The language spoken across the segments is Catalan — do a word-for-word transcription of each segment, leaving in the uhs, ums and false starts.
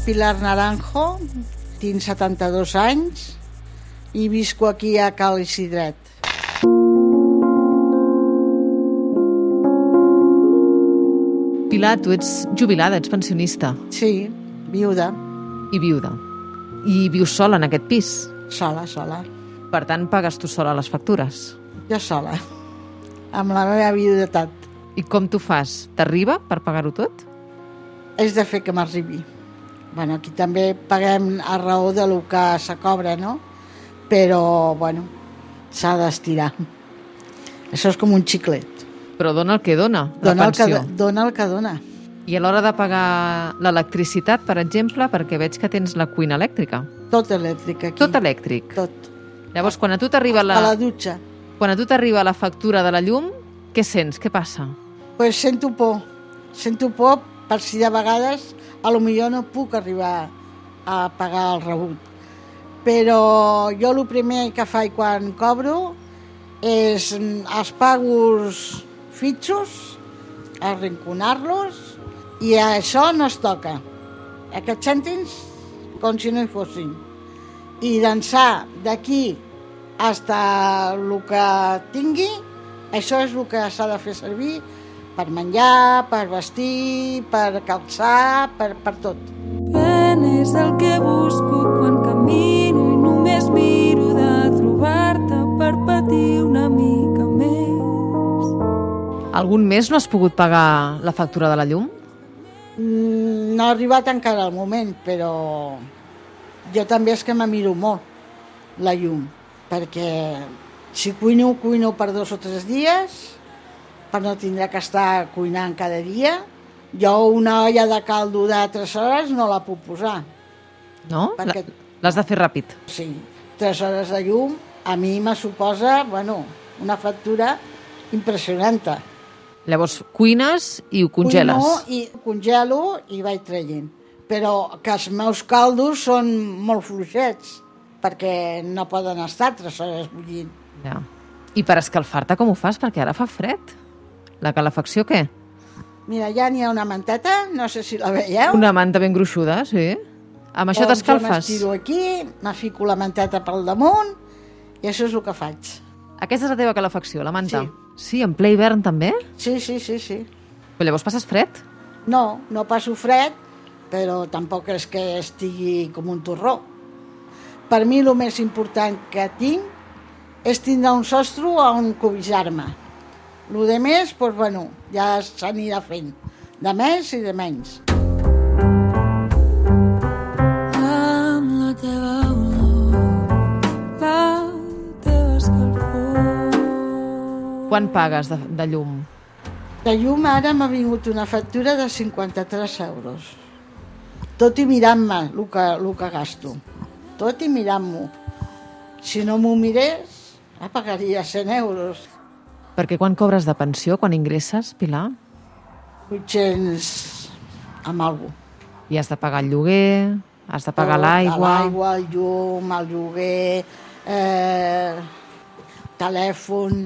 Pilar Naranjo, tinc setanta-dos anys i visco aquí a Cal Isidret. Pilar, tu ets jubilada, ets pensionista. Sí, viuda. I viuda. I vius sola en aquest pis? Sola, sola. Per tant, pagues tu sola les factures? Jo sola, amb la meva viudetat. I com tu fas? T'arriba per pagar-ho tot? És de fer que m'arribi. Bueno, aquí també paguem a raó de lo que se cobra, no? Però, bueno, s'ha d'estirar. Això és com un xiclet. Però dona el que dona, la Dona el que, pensió. dona el que dona. I a l'hora de pagar l'electricitat, per exemple, perquè veig que tens la cuina elèctrica. Tot elèctric aquí. Tot elèctric. Tot. Llavors, quan a tu t'arriba la... A la dutxa. Quan a tu t'arriba la factura de la llum, què sents? Què passa? Pues sento por. Sento por per si de vegades a lo millor no puc arribar a pagar el rebut. Però jo el primer que faig quan cobro és els pagos fitxos, arrinconar-los, i això no es toca. Aquests cèntims com si no hi fossin. I d'ençà d'aquí hasta el que tingui, això és el que s'ha de fer servir per menjar, per vestir, per calçar, per, per tot. Ben és el que busco quan camino i només miro de trobar-te per patir una mica més. Algun mes no has pogut pagar la factura de la llum? Mm, no ha arribat encara el moment, però jo també és que me miro molt la llum, perquè si cuino, cuino per dos o tres dies, per no tindre que estar cuinant cada dia. Jo una olla de caldo de tres hores no la puc posar. No? Perquè... L'has de fer ràpid. Sí, tres hores de llum a mi me suposa, bueno, una factura impressionant. Llavors cuines i ho congeles. Cuino i congelo i vaig traient. Però que els meus caldos són molt fluixets, perquè no poden estar tres hores bullint. Ja. I per escalfar-te com ho fas? Perquè ara fa fred. La calefacció què? Mira, ja n'hi ha una manteta, no sé si la veieu. Una manta ben gruixuda, sí. Amb això Doncs t'escalfes? Jo m'estiro aquí, me fico la manteta pel damunt i això és el que faig. Aquesta és la teva calefacció, la manta? Sí. Sí, en ple hivern també? Sí, sí, sí, sí. Però llavors passes fred? No, no passo fred, però tampoc és que estigui com un torró. Per mi el més important que tinc és tindre un sostre on cobijar-me. El de més, doncs, bueno, ja s'anirà fent, de més i de menys. Amb la teva olor, la teva escalfor. Quan pagues de, de llum? De llum ara m'ha vingut una factura de cinquanta-tres euros. Tot i mirant-me el que, el que gasto. Tot i mirant-m'ho. Si no m'ho mirés, pagaria cent euros. Perquè quan cobres de pensió, quan ingresses, Pilar? vuit-cents amb alguna cosa. I has de pagar el lloguer, has de pagar l'aigua... L'aigua, el llum, el lloguer, eh, telèfon,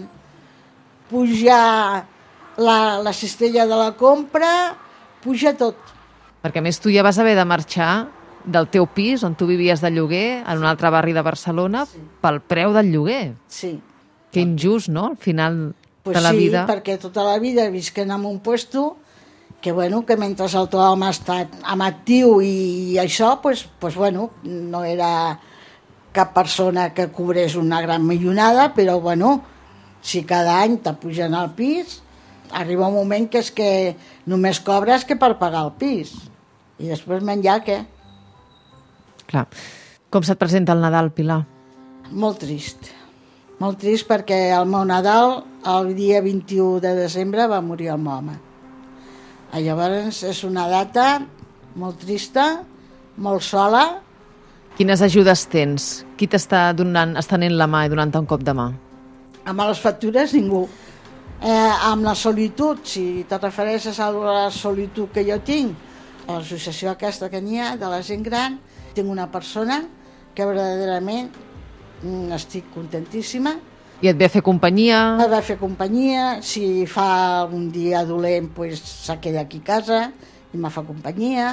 pujar la, la cistella de la compra, puja tot. Perquè a més tu ja vas haver de marxar del teu pis, on tu vivies de lloguer, en un altre barri de Barcelona, sí, pel preu del lloguer. Sí. Que injust, no?, al final pues de la sí, vida. Sí, perquè tota la vida visquent en un puesto que, bueno, que mentre el teu home ha estat amb actiu i això, pues, pues, bueno, no era cap persona que cobrés una gran millonada, però, bueno, si cada any t'apugen al pis, arriba un moment que és que només cobres que per pagar el pis. I després menjar, què? Clar. Com se't presenta el Nadal, Pilar? Molt trist. Molt trist perquè el meu Nadal, el dia vint-i-u de desembre, va morir el meu home. Llavors és una data molt trista, molt sola. Quines ajudes tens? Qui t'està donant, estenent la mà i donant-te un cop de mà? Amb les factures, ningú. Eh, amb la solitud, si te refereixes a la solitud que jo tinc, a l'associació aquesta que n'hi ha, de la gent gran, tinc una persona que verdaderament estic contentíssima. I et ve a fer companyia? Et ve a fer companyia. Si fa un dia dolent, pues, se queda aquí a casa i me fa companyia.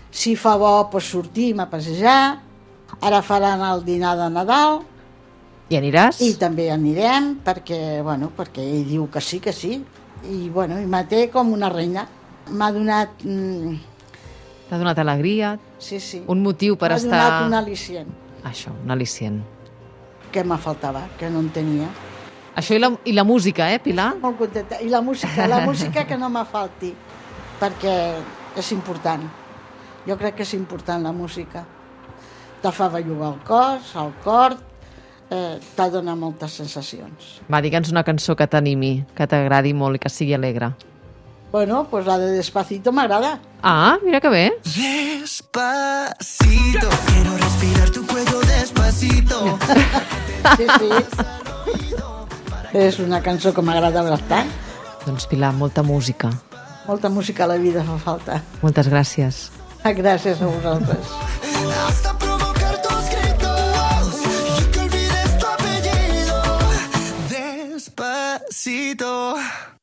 Si fa bo, doncs sortim a passejar. Ara faran el dinar de Nadal. I aniràs? I també anirem, perquè, bueno, perquè ell diu que sí, que sí. I, bueno, i me té com una reina. M'ha donat... Mm, T'ha donat alegria? sí, sí. Un motiu per M'ha estar... M'ha donat un al·licient. Això, un al·licient. Que me faltava, que no en tenia. Això i la, i la música, eh, Pilar? Molt contenta. I la música, la música que no me falti, perquè és important. Jo crec que és important la música. Te fa bellugar el cos, el cor, eh, te dona moltes sensacions. Va, digue'ns una cançó que t'animi, que t'agradi molt i que sigui alegre. Bueno, pues la de Despacito m'agrada. Ah, mira que bé. Despacito, quiero respirar tu cuello despacito. Sí, sí. És una cançó que m'agrada bastant. Doncs, Pilar, molta música. Molta música a la vida fa falta. Moltes gràcies. Gràcies a vosaltres. Hasta provocar tus gritos y que olvides tu apellido. Despacito.